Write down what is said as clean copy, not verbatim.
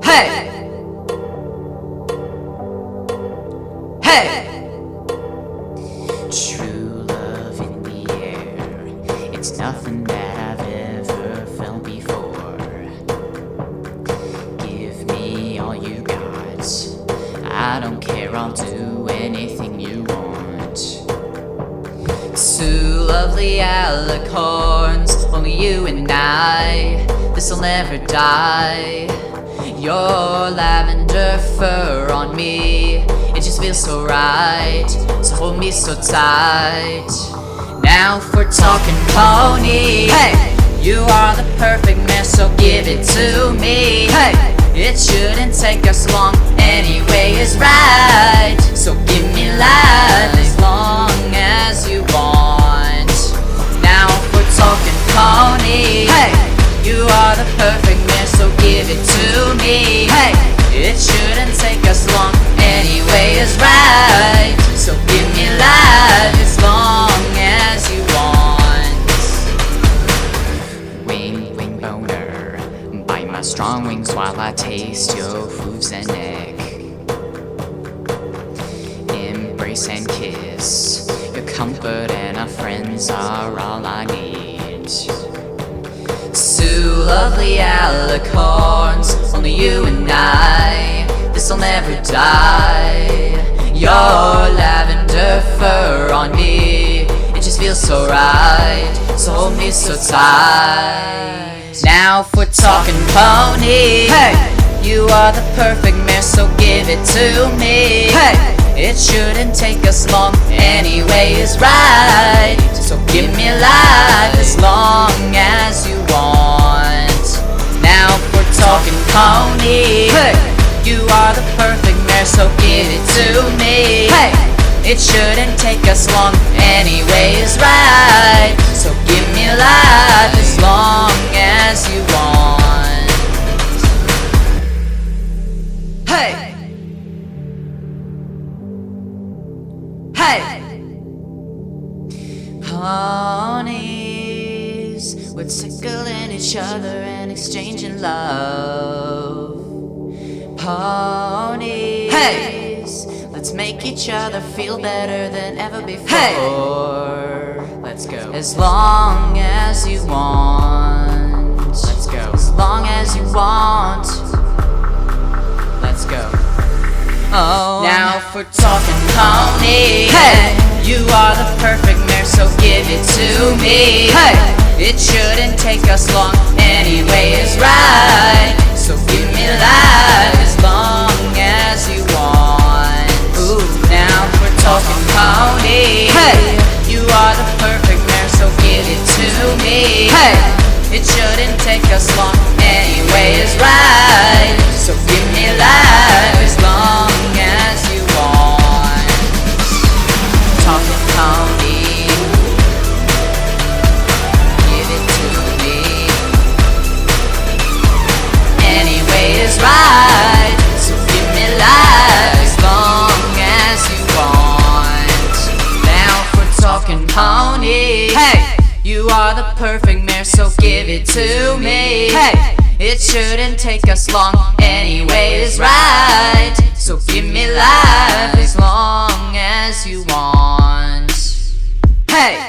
Hey! Hey! True love in the air, it's nothing that I've ever felt before. Give me all you got, I don't care, I'll do anything you want. Two lovely alicorns, only you and I, this'll never die. Your lavender fur on me, it just feels so right, so hold me so tight. Now if we're talking pony, hey! You are the perfect man, so give it to me. Hey! It shouldn't take us long, anyway is right. So give me life as long as you want. Now if we're talking pony, hey! You are the perfect man, so give it to me. Hey! It shouldn't take us long, anyway is right. So give me life as long as you want. Wing, wing boner, bite my strong wings while I taste your hooves and neck. Embrace and kiss, your comfort and our friends are all I need. Two lovely alicorns, only you and I, this'll never die. Your lavender fur on me, it just feels so right, so hold me so tight. Now if we're talking pony, hey! You are the perfect mare, so give it to me. Hey! It shouldn't take us long, anyway is right. So give me life as long as you want. Now if we're talking pony, hey! You are the perfect mare, so give it to me. Hey! It shouldn't take us long, anyway is right. So give me life as long as you want. Hey! Hey! Ponies, we're tickling each other and exchanging love. Ponies, hey! Let's make each other feel better than ever before. Hey! Let's go. As long as you want. Let's go. As long as you want. Let's go. Oh. Now if we're talking pony, hey! You are the perfect mare, so give it to me. Hey! It shouldn't take us long, anyway is right. So give me life as long as you want. Ooh. Now if we're talking pony, hey! You are the perfect mare, so give it to me. Hey! It shouldn't take us long, anyway is right. So give me life as long as you want. Talking pony, give it to me. Anyway is right. So give me life as long as you want. Now if we're talking pony, hey! You are the perfect mare, so give it to me. Hey! It shouldn't take us long, anyway is right. So give me life as long as you want. Hey!